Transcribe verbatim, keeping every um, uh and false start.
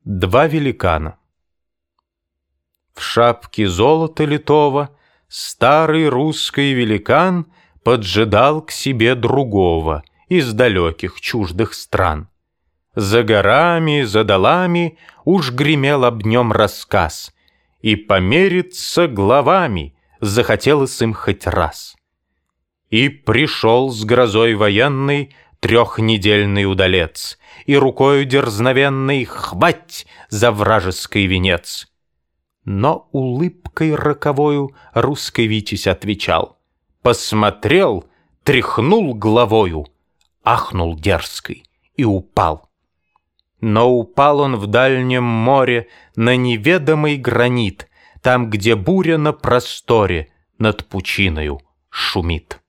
Два великана. В шапке золота литого старый русский великан поджидал к себе другого из далеких чуждых стран. За горами, за долами уж гремел об нем рассказ, и помериться главами захотелось им хоть раз. И пришел с грозой военной трехнедельный удалец, и рукою дерзновенной хвать за вражеский венец. Но улыбкой роковою русский витязь отвечал, посмотрел, тряхнул головою, ахнул дерзкий и упал. Но упал он в дальнем море на неведомый гранит, там, где буря на просторе над пучиною шумит.